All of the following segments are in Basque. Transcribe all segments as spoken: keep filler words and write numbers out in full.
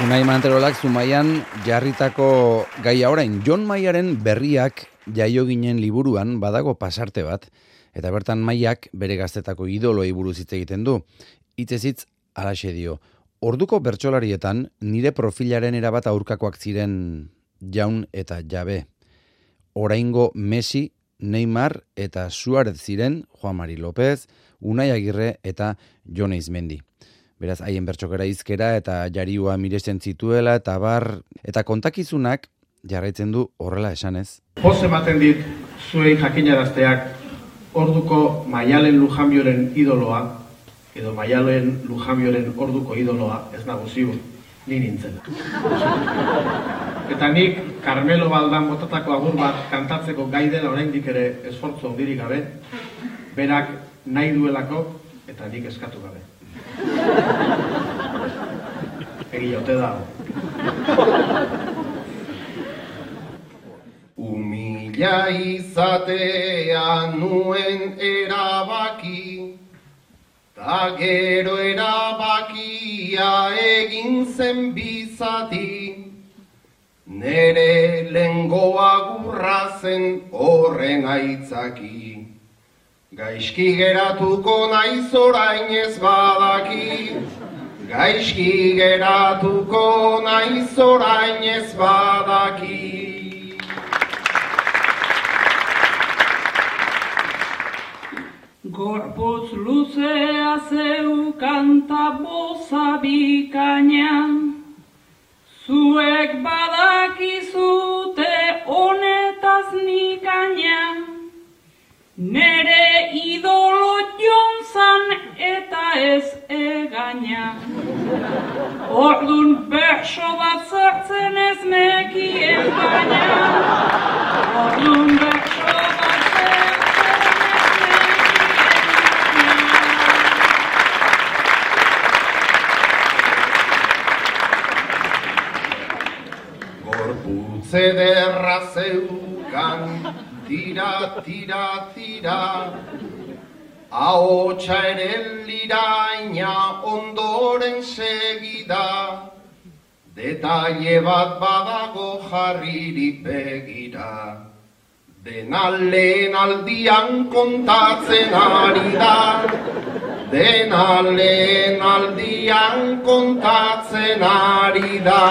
Unai Manterolak Zumaian jarritako gaia orain. Jon Maiaren berriak jaio ginen liburuan badago pasarte bat, eta bertan Maiak bere gaztetako idoloei buruz hitz egiten du. Hitzez hitz halaxe dio. Orduko bertsolarietan nire profilaren erabat aurkakoak ziren Jaun eta Jabe. Oraingo Messi, Neymar eta Suarez ziren Juan Mari López, Unai Agirre eta Jon Eizmendi. Beraz, haien bertxokera izkera eta jariua miresten zituela eta bar, eta kontakizunak jarraitzen du horrela esanez. Poz ematen dit zuei jakinarazteak orduko Maialen Lujanbioren idoloa, edo Maialen Lujanbioren orduko idoloa, ez nago ziur, ni nintzela. Eta nik Carmelo Baldan botatako agur bat kantatzeko gai dela oraindik ere esfortzu handirik gabe, berak nahi duelako eta nik eskatu gabe. Egia ote dago. Humila izatea nuen erabaki, ta gero erabakia egin zen bizati, nere lengoa gurra zen horren aitzaki. Gaizki geratuko naiz orain ez badaki, gaizki geratuko naiz orain ez badaki. Gorputz luzea zeukan ta boza bikaina, zuek badakizute honetaz nikaina. Nere idolo jonzan eta ez egaina. Ordun berso bat zertzen ez nekien baina. Ordun berso bat zertzen ez nekien baina. Gorputz ederra zeukan, tira, tira, tira, ahotsa ere liraina ondoren segida, detaile bat badago jarririk begira, dena lehen aldian kontatzen ari da, dena lehen aldian kontatzen ari da.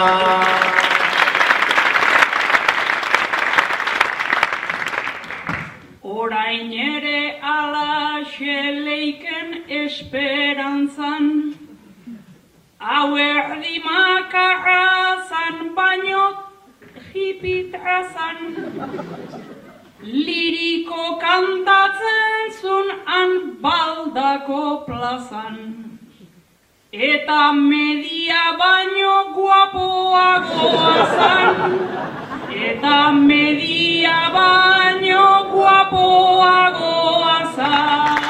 Orain ere alaxe leiken esperantzan, hau erdi makarrazan baino jipitrazan. Liriko kantatzen zun han Baldako plazan, eta media baino guapoagoa zan. Eta media baino guapoagoa zan.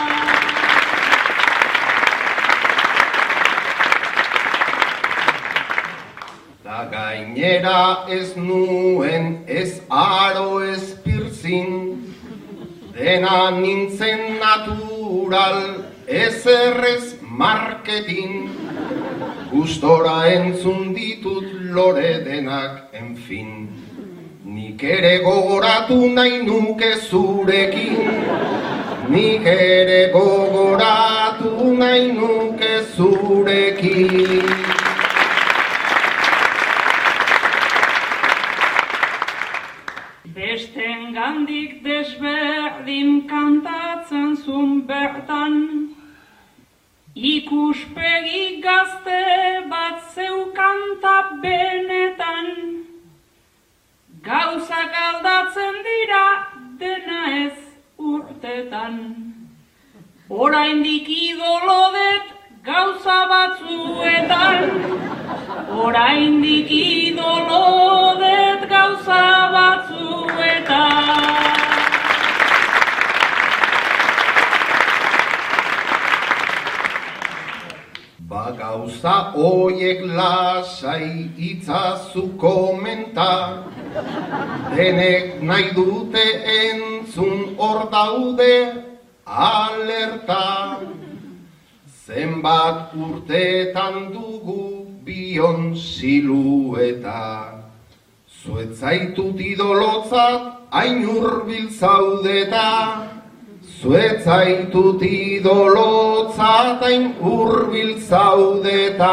Da gainera ez nuen ez aro ez pirzin, dena nintzen natural ez errez marketin, gustora entzun ditut lore denak enfin. Nik ere gogoratu nahi nuke zurekin, nik ere gogoratu nahi nuke zurekin. Besten gandik desberdin kantatzen zun bertan, ikuspegi gazte bat zeukanta benetan. Gauzak aldatzen dira dena ez urtetan. Oraindik idolodet gauza batzuetan. Oraindik idolodet gauza batzuetan. Ba gauza hoiek lasai itzazu komenta, denek nahi dute entzun hor daude alerta. Zenbat urteetan dugu bion silueta. Zuet zaitut idolotzat hain hurbil zaudeta, zuet zaitut idolotzat hain hurbil zaudeta.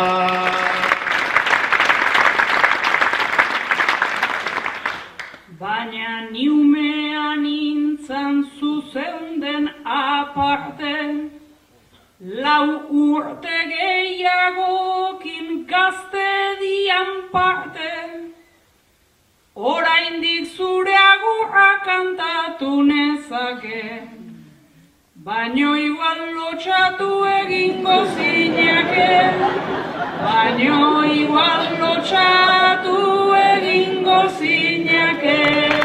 Baina niumean nintzan zuzenden aparte, lau urte gehiagokin gazte dian parte, oraindik zure agurra kantatu nezake, baino igual lotxatu egingo zinake, baino igual lotxatu egingo zinake.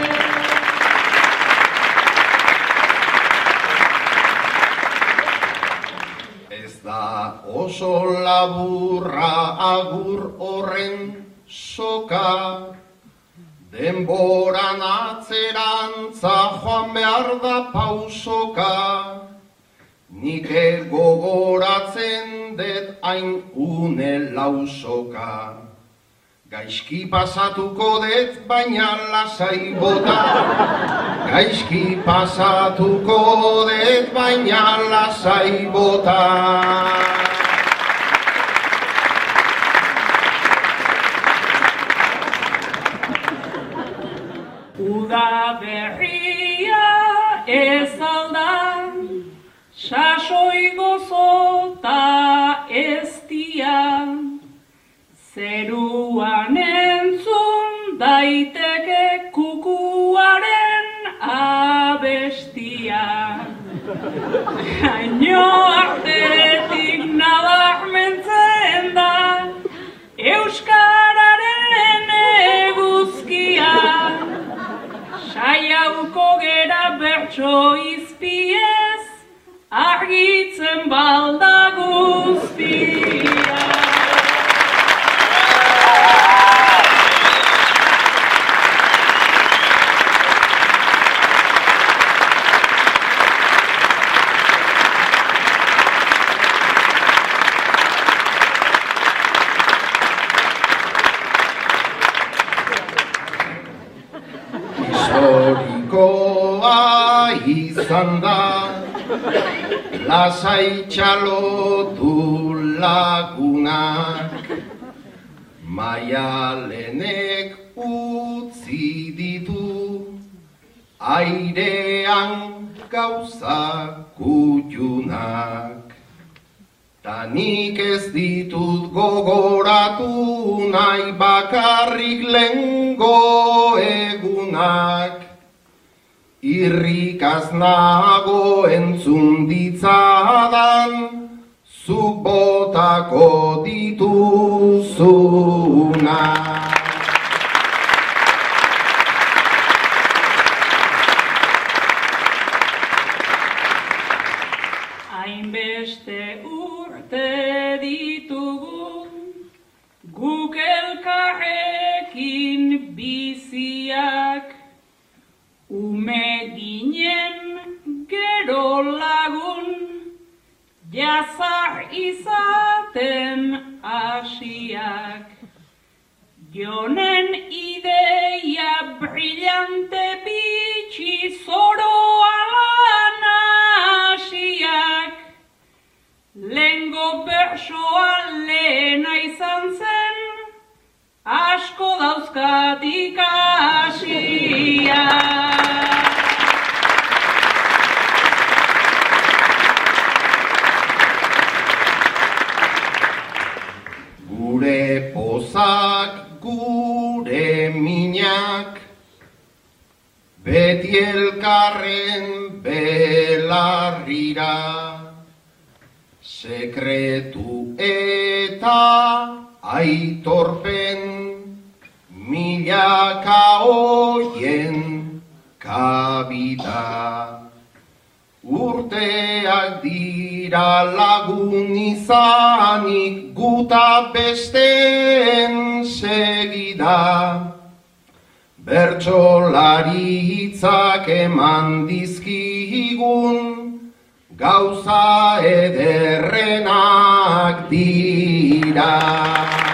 Ez da oso laburra agur horren soka, denboran atzerantza joan behar da pausoka, nik gogoratzen dut hain une lausoka. Gaizki pasatuko dut baina lasai bota, gaizki pasatuko dut baina lasai bota. Uda berria ez aldan, sasoi gozota ez dian, zeruan entzun daiteke kukuaren abestia. Haino artetik nabarmentzen da euskararen eguzkia. Saiauko gera bertso izpiez, argitzen balda guztia. Historikoa izan da, lasai txalotu lagunak, Maialenek utzi ditu, airean gauza kutxunak. Ta nik ez ditut gogoratu nahi bakarrik lehengo egunak, irrikaz nago entzun ditzadan, zuk botako dituzunak. Hainbeste urte ditugu, guk elkarrekin biziak, ume ginen gero lagun, jazar izaten asiak. Jonen ideia brillante bitxi zoroa lan asiak, lengo bersoa lehena izan zen, asko dauzkatik asiak. Gure pozak, gure minak, beti elkarren belarrira, sekretu eta aitorpen, milaka hoien kabita. Urteak dira lagun izanik guta besteen segida, bertsolari hitzak eman dizkigun, gauza ederrenak dira.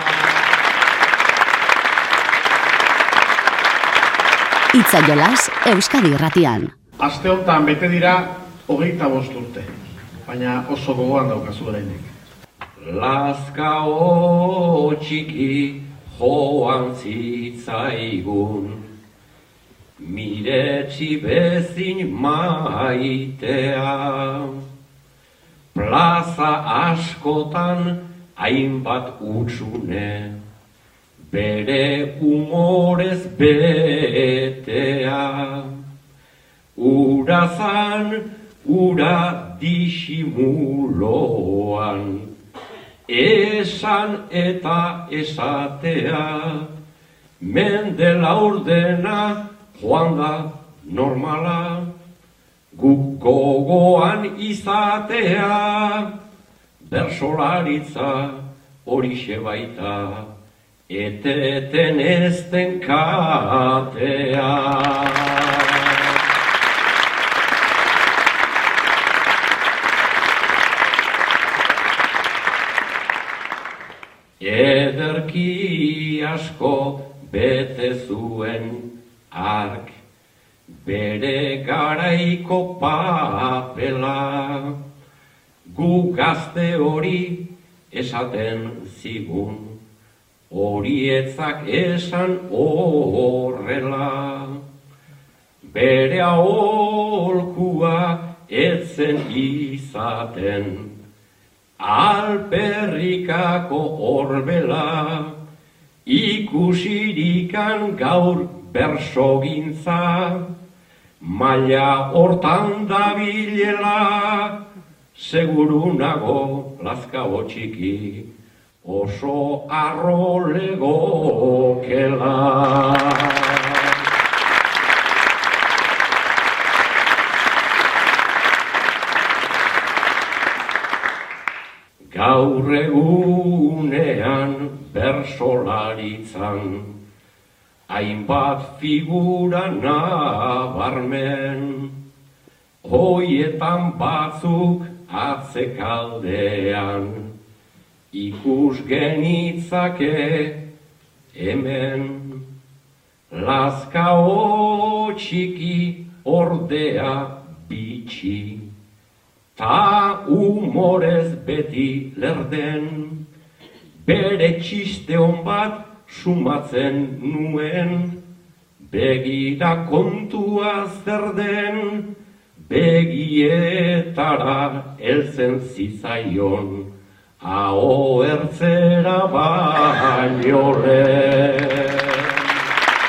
Itza jolas, Euskadi Irratian. Aste honetan bete dira hogeita bost urte, baina oso gogoan daukazu oraindik. Lazkao txiki joan zitzaigun, miretsi bezin maitea. Plaza askotan hainbat utxune, bere humorez betea. Urazan, ura disimuloan, esan eta esatea, mende laurdena joan da normala, guk gogoan izatea, bersolaritza horixe baita, eteten ezten katea. Ederki asko bete zuen ark, bere garaiko papela, gu gazte hori esaten zigun, horietzak esan horrela. Bere aholkua etzen izaten, alperrikako orbela, ikusirikan gaur bersogintza, maila hortan dabilela, seguru nago Lazkao txiki, oso arro legokela. Gaur egunean bersolaritzan, hainbat figura nabarmen, hoietan batzuk atzekaldean, ikus genitzake hemen. Lazkao txiki ordea bitxi, ta humorez beti lerden, bere txiste hon bat sumatzen nuen, begira kontua zer den, begietara heltzen zitzaion, aho ertzera baino lehen.